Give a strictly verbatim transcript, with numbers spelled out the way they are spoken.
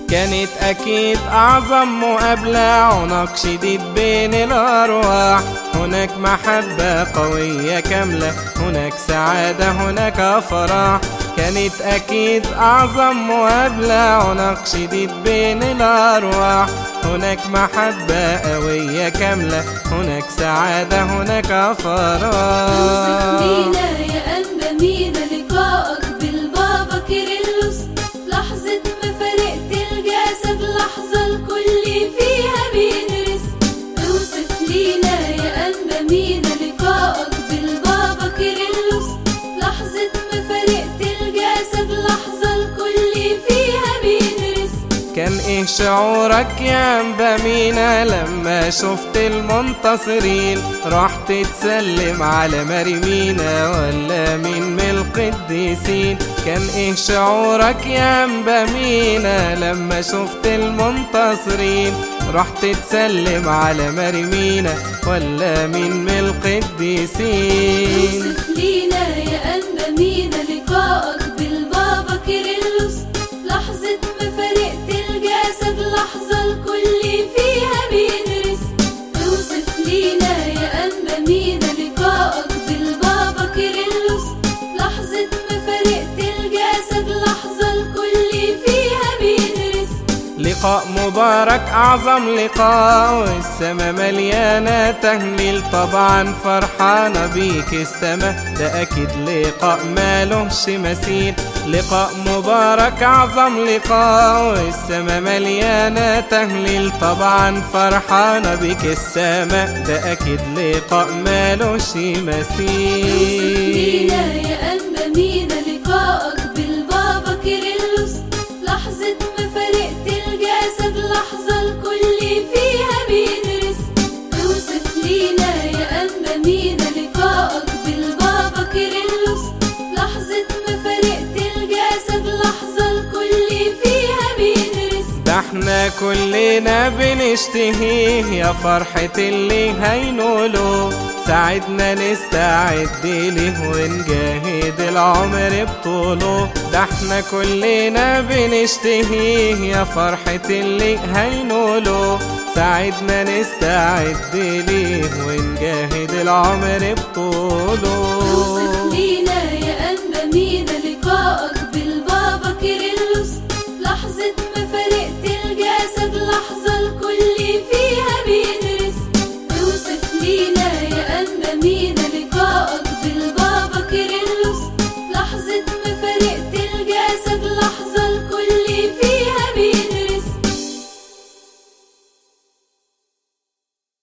كانت أكيد أعظم مقابلة، عنق شديد بين الأرواح، هناك محبة قوية كاملة، هناك سعادة، هناك فرح. كانت أكيد أعظم مقابلة، عنق شديد بين الأرواح، هناك محبة قوية كاملة، هناك سعادة، هناك فرح. اوصف لينا يا أنبا مينا لقائك بالبابا كيرلس، لحظة ما فرقت الجسد، لحظة الكل فيها بيدرس. اوصف لينا يا أنبا مينا لقائك بالبابا كيرلس، لحظة ما فرقت الجسد، لحظة الكل فيها بيدرس. كان ايه شعورك يا أنبا مينا لما شفت المنتصرين؟ رحت تسلم على ماري مينا ولا مين من القديسين؟ كان ايه شعورك يا أنبا مينا لما شفت المنتصرين؟ رحت تسلم على ماري مينا ولا مين من القديسين؟ اوصف لينا يا أنبا مينا لقائك بالبابا كيرلس، لحظة ما فرقت الجسد، لحظة الكل فيها بيدرس. اوصف لينا يا أنبا مينا لقائك بالبابا كيرلس، لحظة ما فرقت الجسد، لحظة الكل فيها بيدرس. لقاء مبارك أعظم لقاء، والسما مليانة تهليل، طبعا فرحانة بيك السما، ده أكيد لقاء مالهش مثيل. لقاء مبارك أعظم لقاء، والسما مليانة تهليل، طبعا فرحانة بيك السما، ده أكيد لقاء مالهش مثيل. اوصف لينا يا أنبا مينا لقائك بالبابا كيرلس، لحظة ما فرقت الجسد، لحظة الكل فيها بيدرس. اوصف لينا يا أنبا مينا لقائك بالبابا كيرلس، لحظة ما فرقت الجسد، لحظة الكل فيها بيدرس. ده احنا كلنا بنشتهيه يا فرحة اللي هينوله، ساعدنا نستعد ليه ونجاهد العمر بطوله. ده احنا كلنا بنشتهيه يا فرحة اللي هينوله، ساعدنا نستعد ليه ونجاهد العمر بطوله.